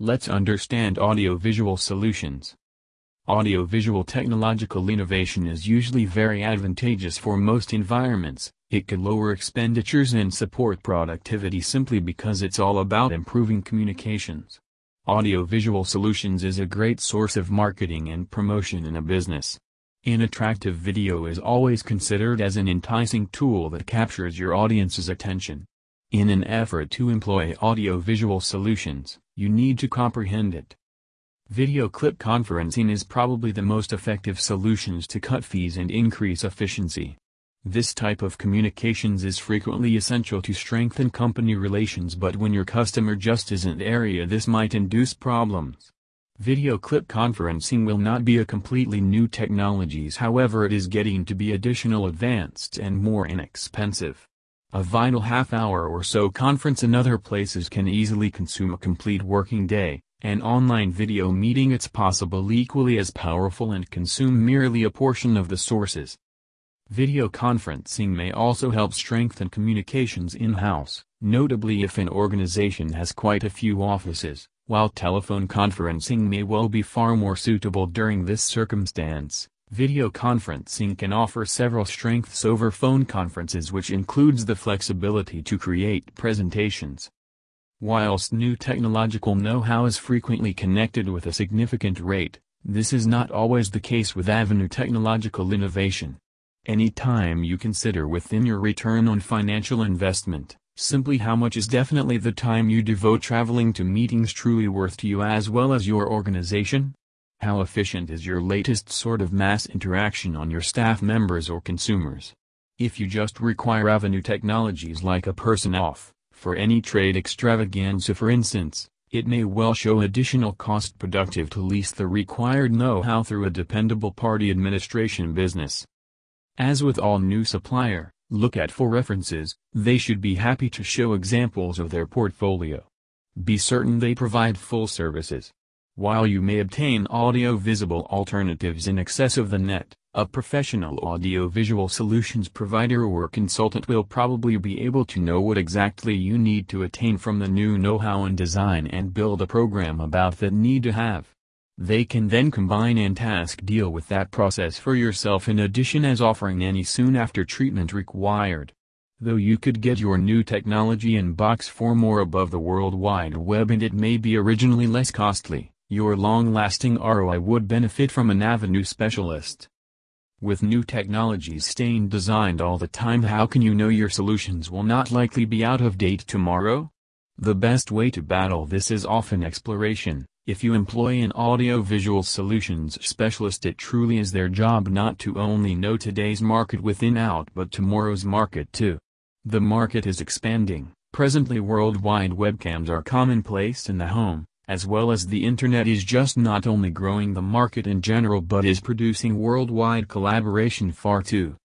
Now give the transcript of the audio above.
Let's understand audiovisual solutions. Audiovisual technological innovation is usually very advantageous for most environments. It could lower expenditures and support productivity simply because it's all about improving communications. Audiovisual solutions is a great source of marketing and promotion in a business. An attractive video is always considered as an enticing tool that captures your audience's attention. In an effort to employ audiovisual solutions, you need to comprehend it. Video clip conferencing is probably the most effective solutions to cut fees and increase efficiency. This type of communications is frequently essential to strengthen company relations, but when your customer just isn't area, this might induce problems. Video clip conferencing will not be a completely new technology, however it is getting to be additional advanced and more inexpensive. A vital half-hour or so conference in other places can easily consume a complete working day. An online video meeting it's possible equally as powerful and consume merely a portion of the sources. Video conferencing may also help strengthen communications in-house, notably if an organization has quite a few offices, while telephone conferencing may well be far more suitable during this circumstance. Video conferencing can offer several strengths over phone conferences, which includes the flexibility to create presentations. Whilst new technological know-how is frequently connected with a significant rate, this is not always the case with avenue technological innovation. Any time you consider within your return on financial investment, simply how much is definitely the time you devote traveling to meetings truly worth to you as well as your organization? How efficient is your latest sort of mass interaction on your staff members or consumers? If you just require avenue technologies like a person off, for any trade extravaganza for instance, it may well show additional cost productive to lease the required know-how through a dependable party administration business. As with all new supplier, look at for references. They should be happy to show examples of their portfolio. Be certain they provide full services. While you may obtain audio-visible alternatives in excess of the net, a professional audiovisual solutions provider or consultant will probably be able to know what exactly you need to attain from the new know-how and design and build a program about that need to have. They can then combine and task deal with that process for yourself in addition as offering any soon after treatment required. Though you could get your new technology in box form or above the World Wide Web and it may be originally less costly, your long-lasting ROI would benefit from an avenue specialist. With new technologies staying designed all the time, how can you know your solutions will not likely be out of date tomorrow? The best way to battle this is often exploration. If you employ an audio-visual solutions specialist, it truly is their job not to only know today's market within out but tomorrow's market too. The market is expanding. Presently worldwide webcams are commonplace in the home, as well as the internet is just not only growing the market in general but is producing worldwide collaboration far too.